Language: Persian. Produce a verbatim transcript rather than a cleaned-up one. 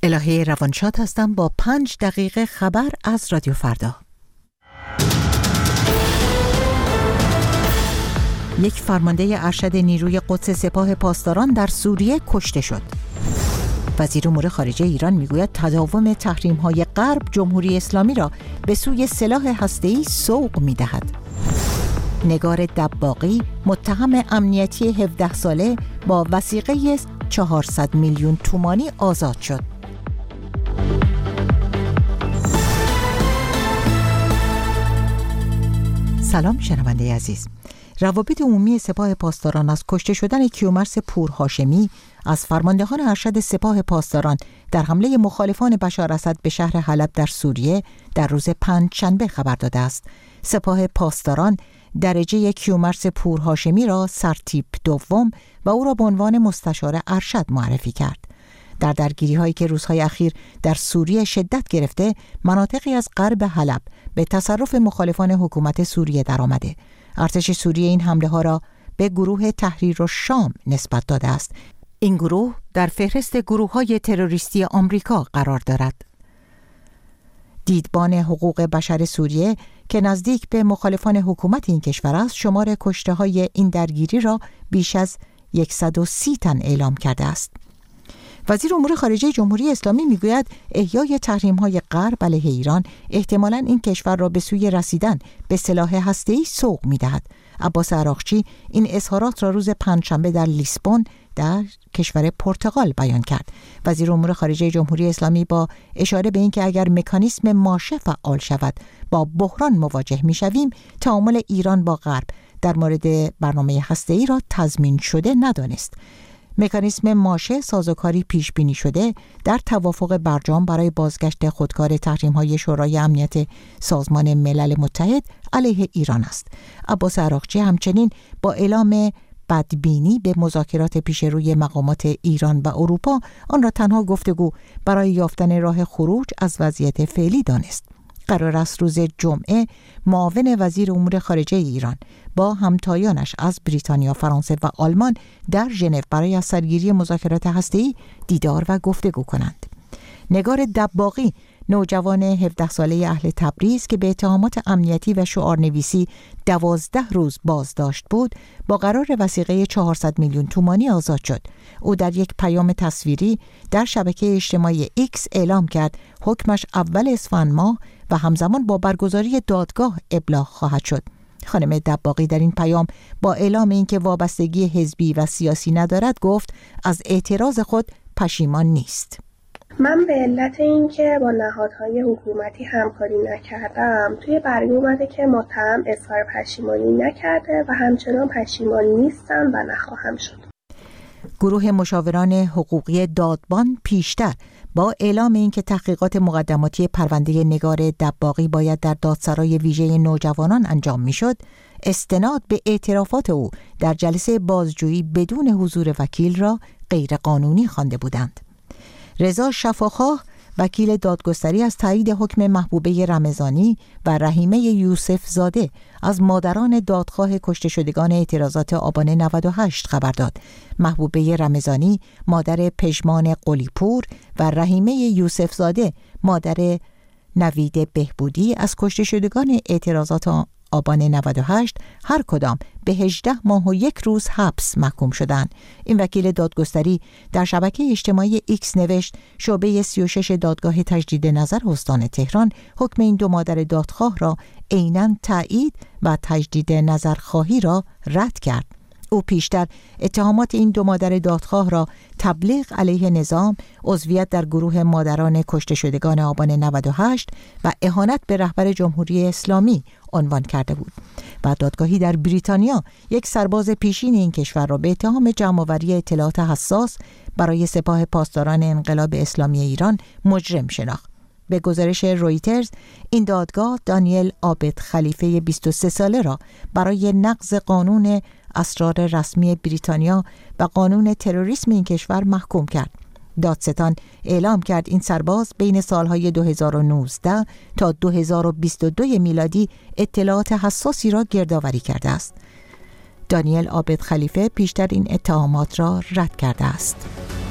الهه روانشاد هستم با پنج دقیقه خبر از رادیو فردا. یک فرمانده ارشد نیروی قدس سپاه پاسداران در سوریه کشته شد. وزیر امور خارجه ایران میگوید تداوم تحریم‌های غرب جمهوری اسلامی را به سوی سلاح هسته‌ای سوق می‌دهد. نگار دباغی متهم امنیتی هفده ساله با وثیقه چهارصد میلیون تومانی آزاد شد. سلام شنونده عزیز. روابط عمومی سپاه پاسداران از کشته شدن کیومرث پورهاشمی از فرماندهان ارشد سپاه پاسداران در حمله مخالفان بشار اسد به شهر حلب در سوریه در روز پنجشنبه خبر داده است. سپاه پاسداران درجه کیومرث پورهاشمی را سرتیپ دوم و او را به عنوان مستشار ارشد معرفی کرد. در درگیری هایی که روزهای اخیر در سوریه شدت گرفته، مناطقی از غرب حلب به تصرف مخالفان حکومت سوریه درآمده. ارتش سوریه این حمله ها را به گروه تحریر الشام نسبت داده است. این گروه در فهرست گروه های تروریستی آمریکا قرار دارد. دیدبان حقوق بشر سوریه که نزدیک به مخالفان حکومت این کشور است، شمار کشته های این درگیری را بیش از صد و سی تن اعلام کرده است. وزیر امور خارجه جمهوری اسلامی میگوید احیای تحریم‌های غرب علیه ایران احتمالاً این کشور را به سوی رسیدن به سلاح هسته‌ای سوق می‌دهد. عباس عراقچی این اظهارات را روز پنجشنبه در لیسبون در کشور پرتغال بیان کرد. وزیر امور خارجه جمهوری اسلامی با اشاره به اینکه اگر مکانیسم ماشه فعال شود با بحران مواجه می‌شویم، تعامل ایران با غرب در مورد برنامه هسته‌ای را تضمین شده ندانست. مکانیسم ماشه سازوکاری پیش بینی شده در توافق برجام برای بازگشت خودکار تحریم‌های شورای امنیت سازمان ملل متحد علیه ایران است. عباس عراقچی همچنین با اعلام بدبینی به مذاکرات پیش روی مقامات ایران و اروپا آن را تنها گفتگو برای یافتن راه خروج از وضعیت فعلی دانست. قرار است روز جمعه معاون وزیر امور خارجه ایران با همتایانش از بریتانیا، فرانسه و آلمان در ژنو برای از سرگیری مذاکرات هسته‌ای دیدار و گفتگو کنند. نگار دباغی، نوجوان هفده ساله اهل تبریز که به اتهامات امنیتی و شعارنویسی دوازده روز بازداشت بود، با قرار وثیقه چهارصد میلیون تومانی آزاد شد. او در یک پیام تصویری در شبکه اجتماعی ایکس اعلام کرد حکمش اول اسفند ماه و همزمان با برگزاری دادگاه ابلاغ خواهد شد. خانم دباغی در این پیام با اعلام اینکه وابستگی حزبی و سیاسی ندارد گفت از اعتراض خود پشیمان نیست. من به علت اینکه با نهادهای حکومتی همکاری نکردم، توی برگه اومده که متهم اظهار پشیمانی نکرده و همچنان پشیمان نیستم و نخواهم شد. گروه مشاوران حقوقی دادبان پیشتر با اعلام اینکه تحقیقات مقدماتی پرونده نگار دباغی باید در دادسرای ویژه نوجوانان انجام میشد، استناد به اعترافات او در جلسه بازجویی بدون حضور وکیل را غیرقانونی خوانده بودند. رضا شفاخواه، وکیل دادگستری، از تایید حکم محبوبه رمضانی و رحیمه یوسف زاده از مادران دادخواه کشته شدگان اعتراضات آبان نود و هشت خبر داد. محبوبه رمضانی مادر پژمان قلیپور و رحیمه یوسف زاده مادر نوید بهبودی از کشته شدگان اعتراضات آبان نود و هشت هر کدام به هجده ماه و یک روز حبس محکوم شدند. این وکیل دادگستری در شبکه اجتماعی ایکس نوشت شعبه سی و شش دادگاه تجدید نظر استان تهران حکم این دو مادر دادخواه را عیناً تایید و تجدید نظرخواهی را رد کرد. او پیشتر اتهامات این دو مادر دادخواه را تبلیغ علیه نظام، عضویت در گروه مادران کشته شدگان آبان نود و هشت و اهانت به رهبر جمهوری اسلامی عنوان کرده بود. و دادگاهی در بریتانیا یک سرباز پیشین این کشور را به اتهام جمع‌آوری اطلاعات حساس برای سپاه پاسداران انقلاب اسلامی ایران مجرم شناخت. به گزارش رویترز، این دادگاه دانیل عابد خلیفه بیست و سه ساله را برای نقض قانون اسرار رسمی بریتانیا و قانون تروریسم این کشور محکوم کرد. دادستان اعلام کرد این سرباز بین سالهای دو هزار و نوزده تا دو هزار و بیست و دو میلادی اطلاعات حساسی را گردآوری کرده است. دانیل عابد خلیفه پیشتر این اتهامات را رد کرده است.